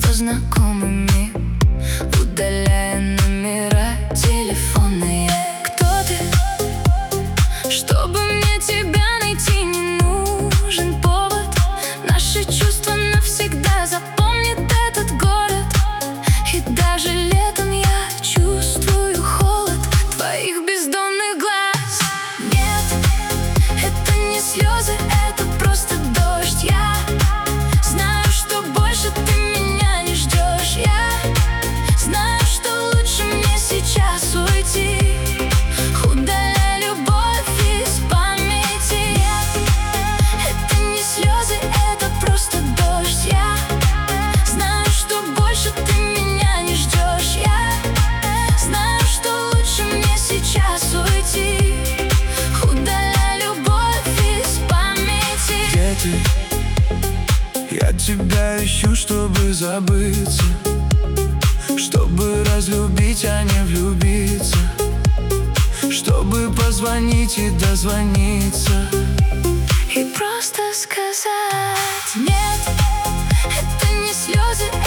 между знакомыми, удаляя номера телефонные. Кто ты? Чтобы мне тебя найти, не нужен повод. Наши чувства навсегда запомнит этот город. И даже летом я чувствую холод твоих бездонных глаз. Нет, это не слезы, это просто дождь. Я знаю, что больше ты меня не ждешь. Я знаю, что лучше мне сейчас уйти, удаляя любовь из памяти. Нет, это не слезы, это просто дождь. Я знаю, что больше ты меня не ждешь. Я знаю, что лучше мне сейчас уйти, удаляя любовь из памяти. Где ты? Я тебя ищу, чтобы забыться, чтобы разлюбить, а не влюбиться, чтобы позвонить и дозвониться, И просто сказать: нет, это не слезы,